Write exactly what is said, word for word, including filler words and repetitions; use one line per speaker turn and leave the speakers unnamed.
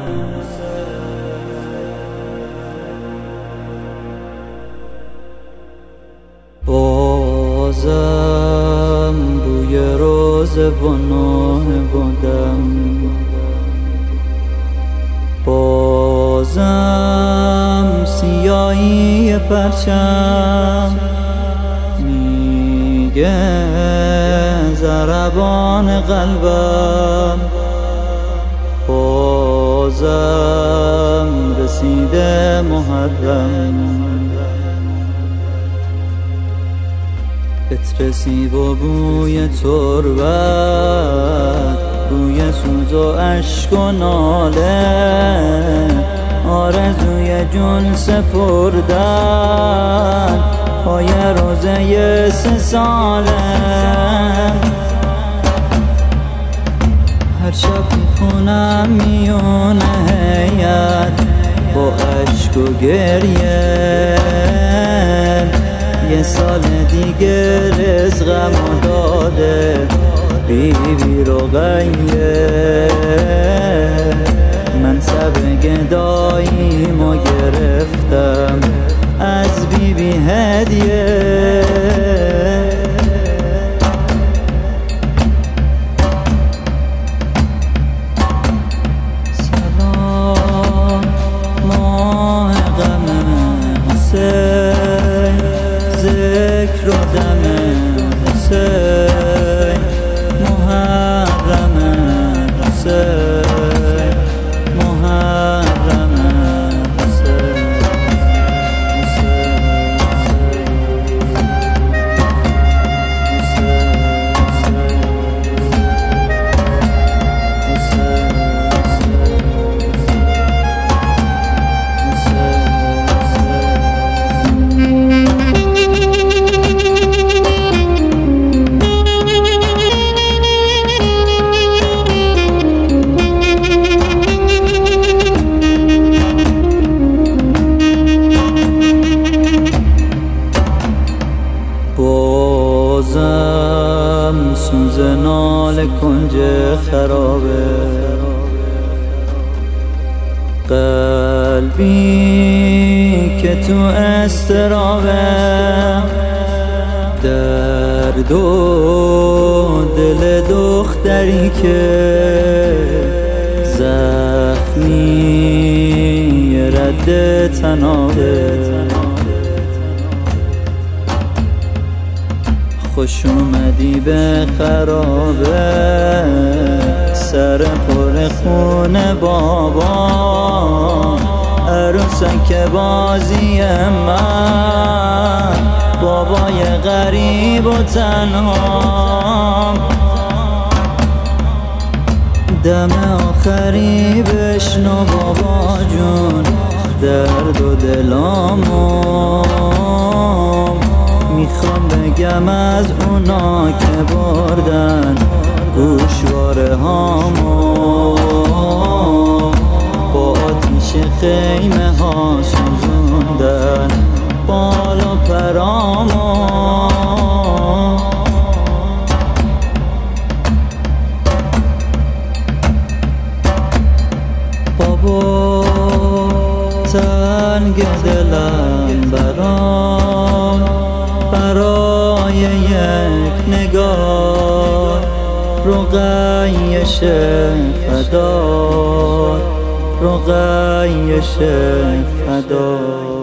بازم بوی روز بناه بودم، بازم سیاهی پرچم میگه ضربان قلبم، بازم رسیده محرم. عطر سیب و بوی تربت، بوی سوز و اشک و ناله، آرزوی جون سپردن پای روزه سه ساله. هر شب میخونم میونه هیت با اشک و گریه، یه سال دیگه رزقمو داده بی بی رقیه. منصب گداییمو گرفتم از بی بی هدیه. سلام ماه غم حسین، ذکر و دم حسین، محرم حسین، محرم حسین. بازم سوز نال کنج خرابه، قلبی که تو استرابه، درد و دل دختری که زخمی رد تنابه. خوش اومدی به خرابه، سر پر خون بابا، عروسک بازی من، بابای غریب و تنها. دم آخری بشنو بابا جون درد و دلامو، میخوام بگم از اونا که بردن گوشواره هامو، با آتیش خیمه ها سوزوندن بال و پرامو. بابا تنگ دلم برام، برای یک نگاه رقیش فدا، رقیش فدا.